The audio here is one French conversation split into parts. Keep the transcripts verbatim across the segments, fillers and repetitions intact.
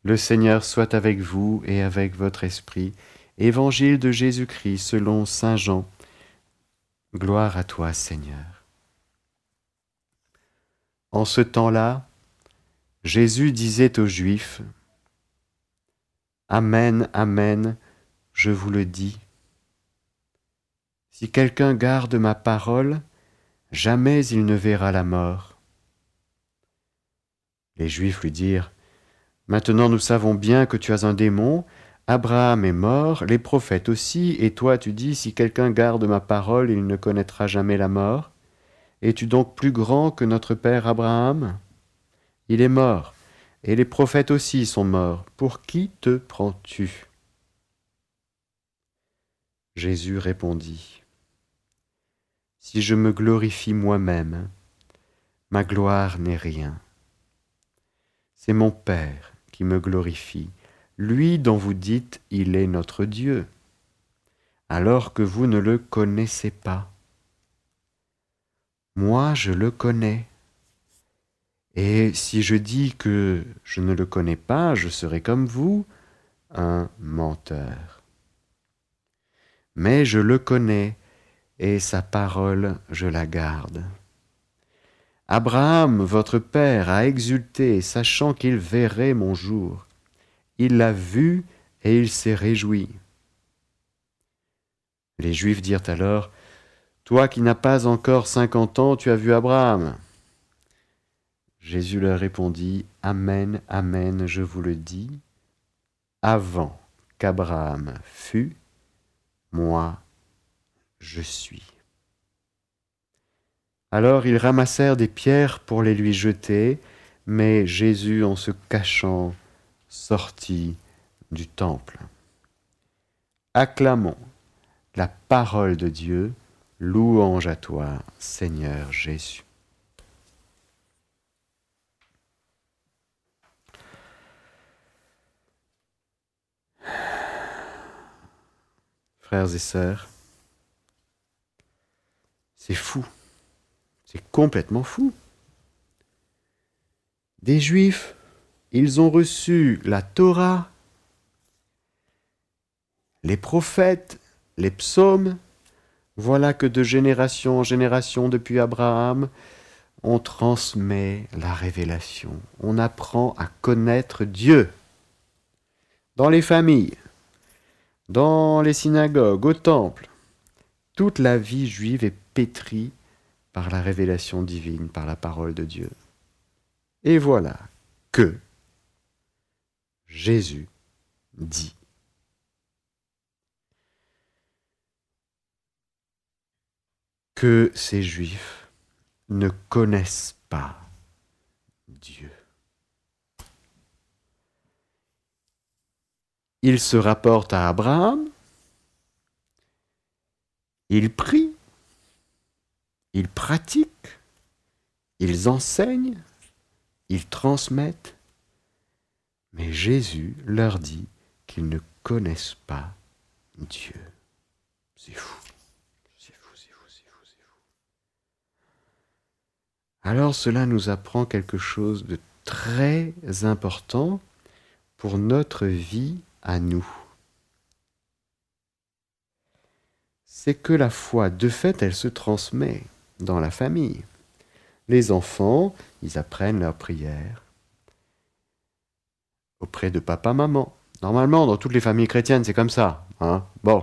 Le Seigneur soit avec vous et avec votre esprit. Évangile de Jésus-Christ selon saint Jean. Gloire à toi, Seigneur. En ce temps-là, Jésus disait aux Juifs, « Amen, amen, je vous le dis. Si quelqu'un garde ma parole, jamais il ne verra la mort. » Les Juifs lui dirent, « Maintenant nous savons bien que tu as un démon. Abraham est mort, les prophètes aussi, et toi tu dis, si quelqu'un garde ma parole, il ne connaîtra jamais la mort. Es-tu donc plus grand que notre père Abraham? Il est mort, et les prophètes aussi sont morts. Pour qui te prends-tu? » Jésus répondit, « Si je me glorifie moi-même, ma gloire n'est rien. C'est mon Père qui me glorifie, lui dont vous dites « Il est notre Dieu », alors que vous ne le connaissez pas. Moi, je le connais. Et si je dis que je ne le connais pas, je serai comme vous, un menteur. Mais je le connais, et sa parole, je la garde. Abraham, votre père, a exulté, sachant qu'il verrait mon jour. Il l'a vu et il s'est réjoui. » Les Juifs dirent alors, « Toi qui n'as pas encore cinquante ans, tu as vu Abraham. » Jésus leur répondit, « Amen, amen, je vous le dis, avant qu'Abraham fût, moi, je suis. » Alors ils ramassèrent des pierres pour les lui jeter, mais Jésus, en se cachant, sortit du temple. Acclamons la parole de Dieu, louange à toi, Seigneur Jésus. Frères et sœurs, c'est fou. C'est complètement fou. Des Juifs, ils ont reçu la Torah, les prophètes, les psaumes. Voilà que de génération en génération, depuis Abraham, on transmet la révélation. On apprend à connaître Dieu. Dans les familles, dans les synagogues, au temple, toute la vie juive est pétrie par la révélation divine, par la parole de Dieu. Et voilà que Jésus dit que ces Juifs ne connaissent pas Dieu. Ils se rapportent à Abraham, ils prient, ils pratiquent, ils enseignent, ils transmettent, mais Jésus leur dit qu'ils ne connaissent pas Dieu. C'est fou, c'est fou, c'est fou, c'est fou, c'est fou. Alors cela nous apprend quelque chose de très important pour notre vie à nous. C'est que la foi, de fait, elle se transmet dans la famille. Les enfants, ils apprennent leur prière auprès de papa, maman. Normalement, dans toutes les familles chrétiennes, c'est comme ça. Hein, bon.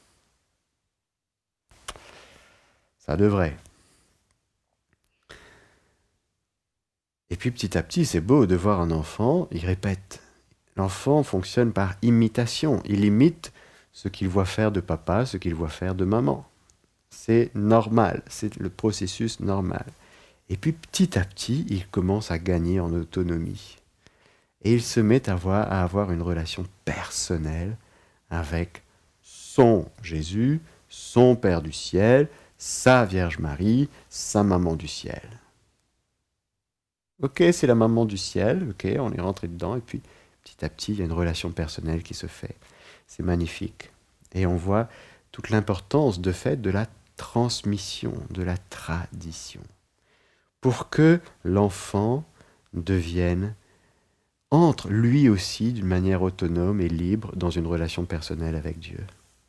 Ça devrait. Et puis petit à petit, c'est beau de voir un enfant, il répète. L'enfant fonctionne par imitation. Il imite ce qu'il voit faire de papa, ce qu'il voit faire de maman. C'est normal, c'est le processus normal. Et puis petit à petit, il commence à gagner en autonomie. Et il se met à avoir, à avoir une relation personnelle avec son Jésus, son Père du ciel, sa Vierge Marie, sa maman du ciel. Ok, c'est la maman du ciel, ok, on est rentré dedans, et puis petit à petit, il y a une relation personnelle qui se fait. C'est magnifique. Et on voit toute l'importance de fait de la transmission, de la tradition, pour que l'enfant devienne entre lui aussi d'une manière autonome et libre dans une relation personnelle avec Dieu.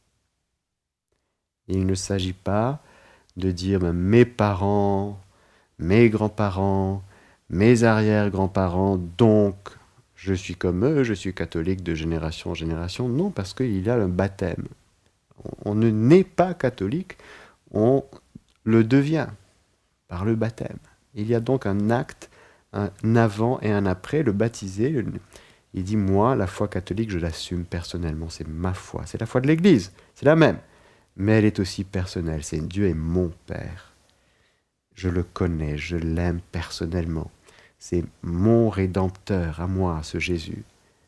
Et il ne s'agit pas de dire ben, mes parents, mes grands-parents, mes arrière-grands-parents, donc je suis comme eux, je suis catholique de génération en génération. Non, parce qu'il y a un baptême. On ne naît pas catholique, on le devient par le baptême. Il y a donc un acte, un avant et un après, le baptisé. Le... Il dit, moi, la foi catholique, je l'assume personnellement, c'est ma foi. C'est la foi de l'Église, c'est la même. Mais elle est aussi personnelle, c'est Dieu est mon Père. Je le connais, je l'aime personnellement. C'est mon Rédempteur à moi, ce Jésus.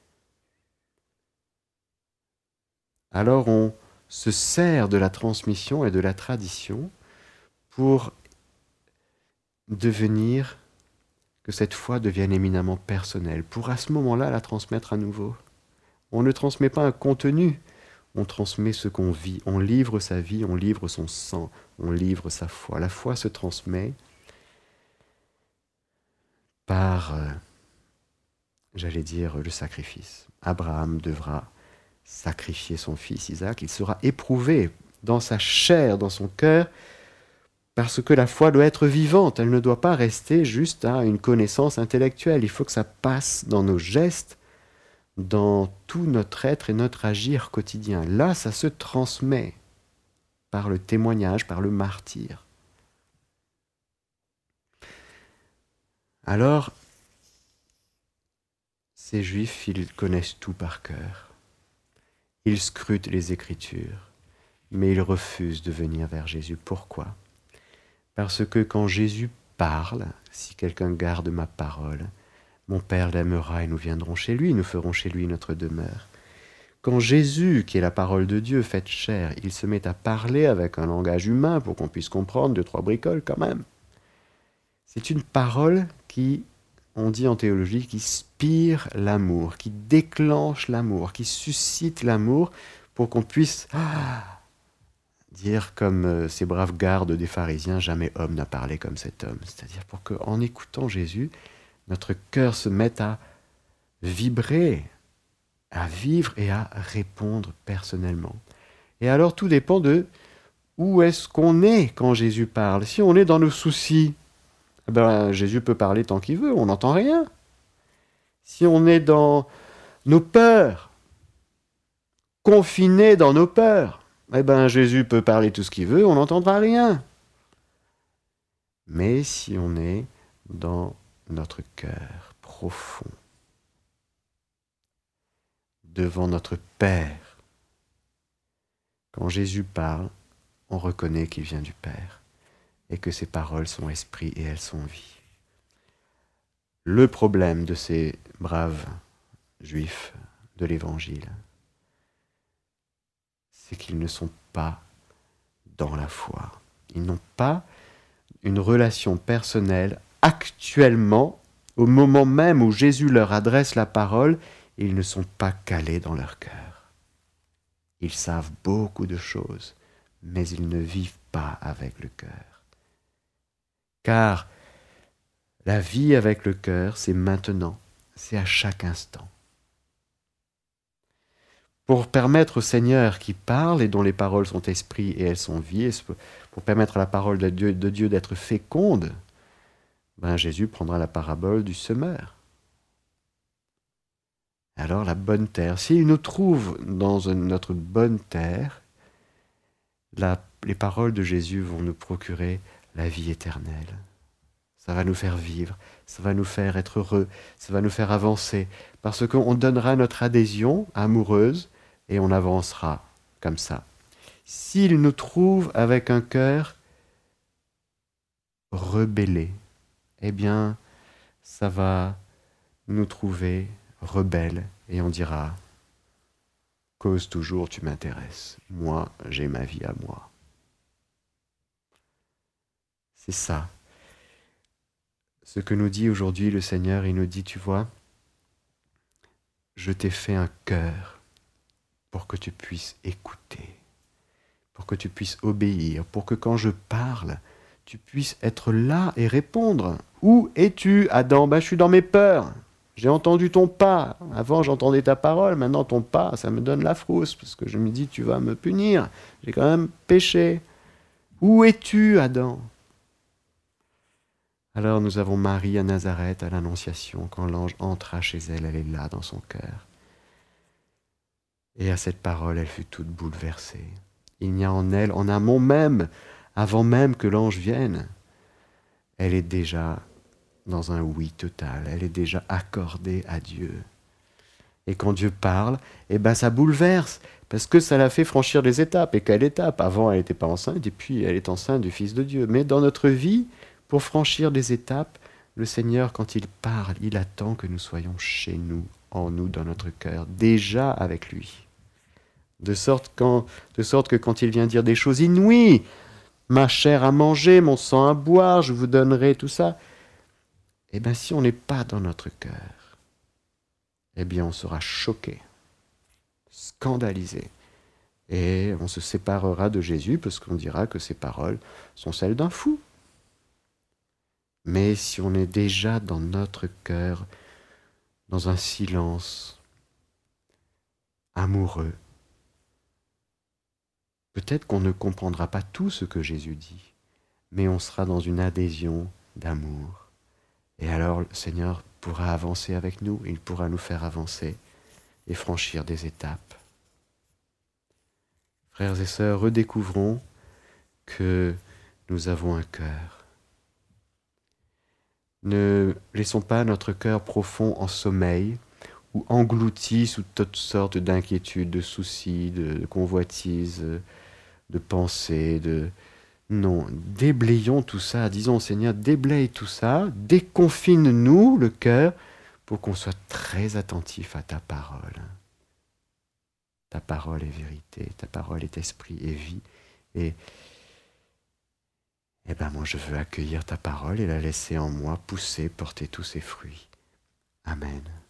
Alors on se sert de la transmission et de la tradition pour devenir, que cette foi devienne éminemment personnelle, pour à ce moment-là la transmettre à nouveau. On ne transmet pas un contenu, on transmet ce qu'on vit, on livre sa vie, on livre son sang, on livre sa foi. La foi se transmet par, euh, j'allais dire, le sacrifice. Abraham devra sacrifier son fils Isaac, il sera éprouvé dans sa chair, dans son cœur, parce que la foi doit être vivante, elle ne doit pas rester juste à une connaissance intellectuelle, il faut que ça passe dans nos gestes, dans tout notre être et notre agir quotidien. Là, ça se transmet par le témoignage, par le martyre. Alors, ces Juifs, ils connaissent tout par cœur. Ils scrutent les Écritures, mais ils refusent de venir vers Jésus. Pourquoi ? Parce que quand Jésus parle, si quelqu'un garde ma parole, mon Père l'aimera et nous viendrons chez lui, nous ferons chez lui notre demeure. Quand Jésus, qui est la parole de Dieu faite chair, il se met à parler avec un langage humain pour qu'on puisse comprendre deux, trois bricoles quand même. C'est une parole qui, on dit en théologie, qui spire l'amour, qui déclenche l'amour, qui suscite l'amour pour qu'on puisse ah, dire comme euh, ces braves gardes des pharisiens, jamais homme n'a parlé comme cet homme. C'est-à-dire pour qu'en écoutant Jésus, notre cœur se mette à vibrer, à vivre et à répondre personnellement. Et alors tout dépend de où est-ce qu'on est quand Jésus parle. Si on est dans nos soucis, eh ben, Jésus peut parler tant qu'il veut, on n'entend rien. Si on est dans nos peurs, confiné dans nos peurs, eh ben, Jésus peut parler tout ce qu'il veut, on n'entendra rien. Mais si on est dans notre cœur profond, devant notre Père, quand Jésus parle, on reconnaît qu'il vient du Père et que ses paroles sont esprit et elles sont vie. Le problème de ces braves Juifs de l'Évangile, c'est qu'ils ne sont pas dans la foi. Ils n'ont pas une relation personnelle actuellement, au moment même où Jésus leur adresse la parole, ils ne sont pas calés dans leur cœur. Ils savent beaucoup de choses, mais ils ne vivent pas avec le cœur. Car la vie avec le cœur, c'est maintenant, c'est à chaque instant. Pour permettre au Seigneur qui parle et dont les paroles sont esprit et elles sont vie, et pour permettre à la parole de Dieu, de Dieu d'être féconde, ben Jésus prendra la parabole du semeur. Alors la bonne terre, s'il nous trouve dans notre bonne terre, la, les paroles de Jésus vont nous procurer la vie éternelle. Ça va nous faire vivre, ça va nous faire être heureux, ça va nous faire avancer, parce qu'on donnera notre adhésion amoureuse et on avancera comme ça. S'il nous trouve avec un cœur rebellé, eh bien, ça va nous trouver rebelles et on dira « Cause toujours, tu m'intéresses. Moi, j'ai ma vie à moi. » C'est ça. Ce que nous dit aujourd'hui le Seigneur, il nous dit, tu vois, je t'ai fait un cœur pour que tu puisses écouter, pour que tu puisses obéir, pour que quand je parle, tu puisses être là et répondre. Où es-tu, Adam ? Ben, je suis dans mes peurs. J'ai entendu ton pas. Avant, j'entendais ta parole. Maintenant, ton pas, ça me donne la frousse parce que je me dis, tu vas me punir. J'ai quand même péché. Où es-tu, Adam ? Alors nous avons Marie à Nazareth, à l'Annonciation. Quand l'ange entra chez elle, elle est là dans son cœur. Et à cette parole, elle fut toute bouleversée. Il n'y a en elle, en amont même, avant même que l'ange vienne, elle est déjà dans un oui total, elle est déjà accordée à Dieu. Et quand Dieu parle, eh ben ça bouleverse, parce que ça la fait franchir des étapes. Et quelle étape ? Avant, elle n'était pas enceinte, et puis elle est enceinte du Fils de Dieu. Mais dans notre vie, pour franchir des étapes, le Seigneur, quand il parle, il attend que nous soyons chez nous, en nous, dans notre cœur, déjà avec lui. De sorte, quand, de sorte que quand il vient dire des choses inouïes, ma chair à manger, mon sang à boire, je vous donnerai tout ça, eh bien si on n'est pas dans notre cœur, eh bien on sera choqué, scandalisé, et on se séparera de Jésus parce qu'on dira que ses paroles sont celles d'un fou. Mais si on est déjà dans notre cœur, dans un silence amoureux, peut-être qu'on ne comprendra pas tout ce que Jésus dit, mais on sera dans une adhésion d'amour. Et alors le Seigneur pourra avancer avec nous, il pourra nous faire avancer et franchir des étapes. Frères et sœurs, redécouvrons que nous avons un cœur. Ne laissons pas notre cœur profond en sommeil ou englouti sous toutes sortes d'inquiétudes, de soucis, de convoitises, de pensées, de... Non, déblayons tout ça, disons au Seigneur, déblaye tout ça, déconfine-nous le cœur pour qu'on soit très attentif à ta parole. Ta parole est vérité, ta parole est esprit et vie. Et, et ben moi je veux accueillir ta parole et la laisser en moi pousser, porter tous ses fruits. Amen.